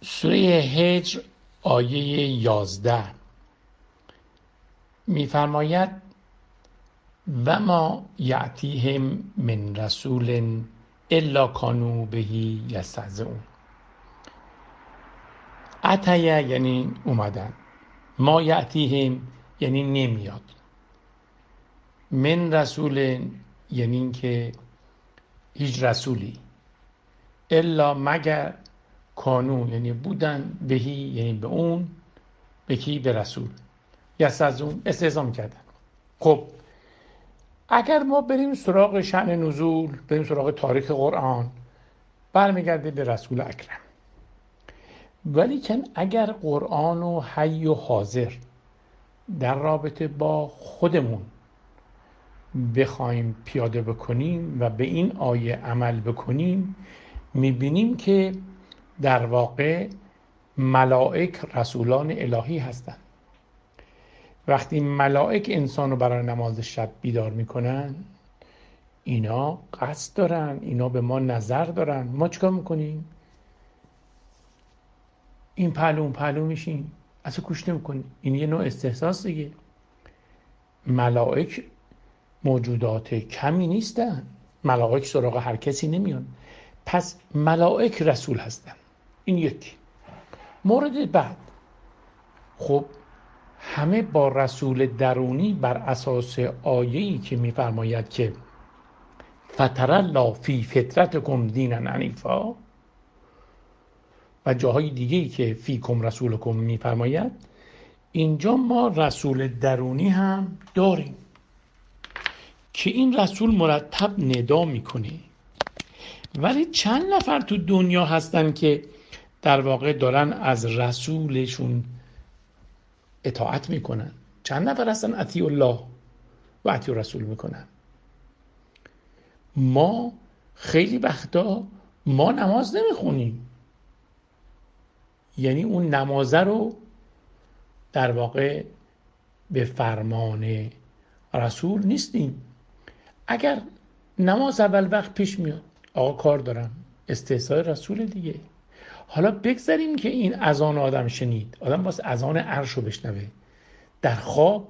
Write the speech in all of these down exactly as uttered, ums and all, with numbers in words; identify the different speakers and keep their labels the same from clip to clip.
Speaker 1: سوره هجر آیه یازده می‌فرماید و ما یأتیهم من رسول الا کانوا به یستهزئون. اتی یعنی اومدن، ما یأتیهم یعنی نمیاد، من رسول یعنی این که هیچ رسولی، الا مگر، کانو یعنی بودن، بهی یعنی به اون، به کی؟ به رسول. یستهزئون استهزا می‌کردن. خب اگر ما بریم سراغ شأن نزول، بریم سراغ تاریخ قرآن، برمیگرده به رسول اکرم. ولی کن اگر قرآن و حی و حاضر در رابطه با خودمون بخوایم پیاده بکنیم و به این آیه عمل بکنیم، میبینیم که در واقع ملائک رسولان الهی هستند. وقتی ملائک انسان رو برای نماز شب بیدار میکنن، اینا قصد دارن، اینا به ما نظر دارن. ما چیکار میکنیم؟ این پهلو اون پهلو میشیم، اصلا گوش نمیکنیم. این یه نوع استحساس دیگه. ملائک موجودات کمی نیستن، ملائک سراغ هر کسی نمیان. پس ملائک رسول هستن. این یکی. مورد بعد، خب همه با رسول درونی بر اساس آیه‌ای که میفرماید که فطر الله فی فطرتکم دینا حنیفا و جاهای دیگه‌ای که فیکم رسولکم میفرماید، اینجا ما رسول درونی هم داریم که این رسول مرتب ندا میکنه. ولی چند نفر تو دنیا هستن که در واقع دارن از رسولشون اطاعت میکنن؟ چند نفر هستن اطیع الله و اطیع رسول میکنن؟ ما خیلی وقتا ما نماز نمیخونیم، یعنی اون نمازه رو در واقع به فرمان رسول نیستیم. اگر نماز اول وقت پیش میاد، آقا کار دارم، استحضاء رسول دیگه. حالا بگذاریم که این اذان آدم شنید، آدم واسه اذان عرش رو بشنوه در خواب،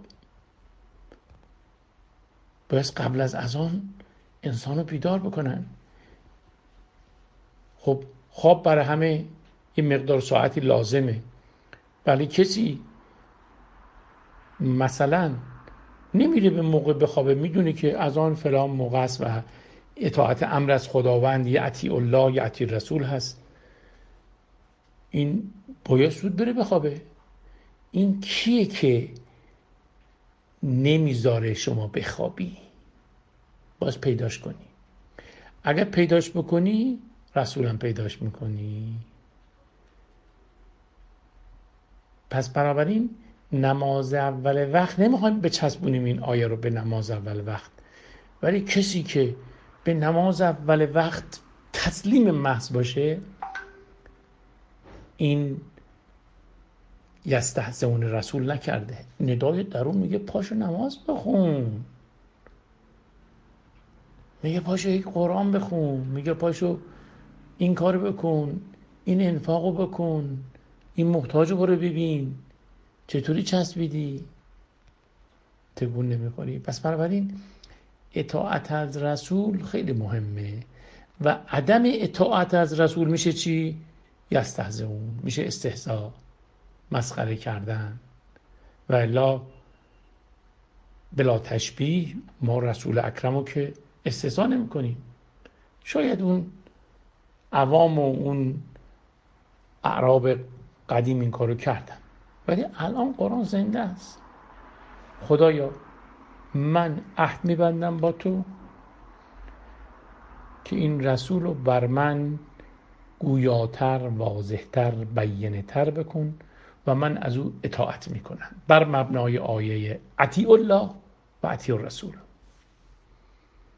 Speaker 1: باید قبل از اذان انسان رو بیدار بکنن. خب خواب برای همه یه مقدار ساعتی لازمه، ولی کسی مثلا نمیره به موقع بخوابه، میدونه که اذان فلان موقع است و اطاعت امر از خداوند یا اطیع الله یا اطیع رسول هست، این باید زود بره بخوابه. این کیه که نمیذاره شما بخوابی؟ باز پیداش کنی. اگر پیداش بکنی، رسولم پیداش میکنی. پس بنابراین نماز اول وقت نمیخوایم بچسبونیم این آیه رو به نماز اول وقت، ولی کسی که به نماز اول وقت تسلیم محض باشه، این یستهزئون رسول نکرده. ندای درون میگه پاشو نماز بخون، میگه پاشو یک قرآن بخون، میگه پاشو این کار بکن، این انفاقو بکن، این محتاج رو ببین چطوری چسبیدی، تکون نمیخوری. پس بنابراین اطاعت از رسول خیلی مهمه و عدم اطاعت از رسول میشه چی؟ یستهزئون، میشه استهزاء، مسخره کردن. و الا بلا تشبیه ما رسول اکرمو که استهزاء نمی کنیم. شاید اون عوام و اون اعراب قدیم این کارو کردن، ولی الان قرآن زنده است. خدایا من عهد میبندم با تو که این رسول رو بر من گویاتر، واضحتر، بیانه‌تر بکن و من از او اطاعت میکنم بر مبنای آیه اطیع الله و اطیع الرسول.